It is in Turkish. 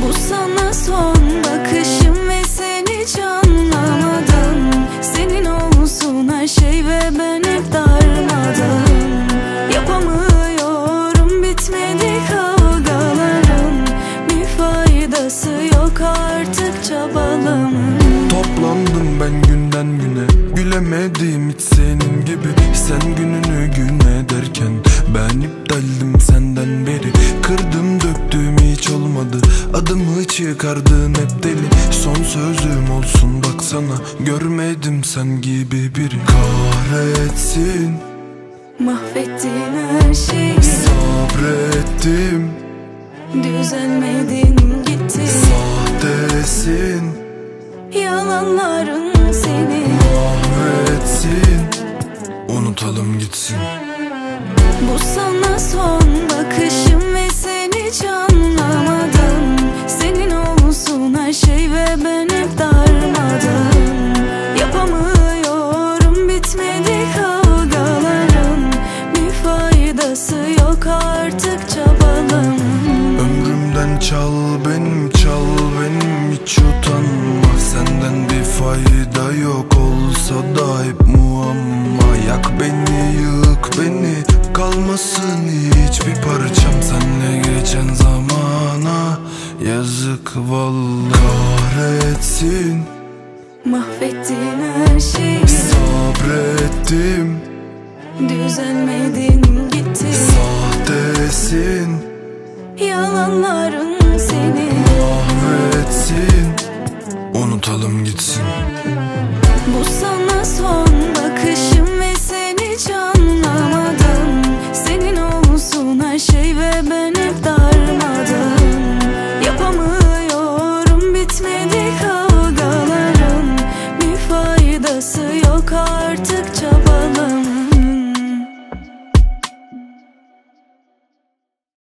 Bu sana son bakışım ve sen hiç anlamadın. Senin olsun her şey ve ben hep darmadağın. Yapamıyorum, bitmedi kavgaların. Bir faydası yok artık çabalamın. Toplandım ben günden güne, gülemedim hiç senin gibi. Sen gününü gün ederken ben iptaldim senden beri. Kırdım döktüm hiç olmadı, adımı çıkardın hep deli. Son sözüm olsun baksana, görmedim sen gibi biri. Kahretsin, Mahvettin her şeyi. sabrettim, Düzelmedin gittin. sahtesin, Yalanların seni mahvetsin. Unutalım gitsin. Bu sana son bakışım ve sen hiç anlamadın. Senin olsun her şey ve ben hep darmadağın. Yapamıyorum, bitmedi kavgaların. Bir faydası yok artık çabalamın. Ömrümden çal benim, çal benim, hiç utanma. Senden bir fayda yok olsa da hep muamma. Yak beni, yık beni, kalmasın hiçbir parçam. Senle geçen zamana yazık vallahi. Kahretsin, Mahvettin her şeyi. sabrettim, Düzelmedin gittin. sahtesin, Yalanların seni mahvetsin. Unutalım gitsin. Bu sana son bakışım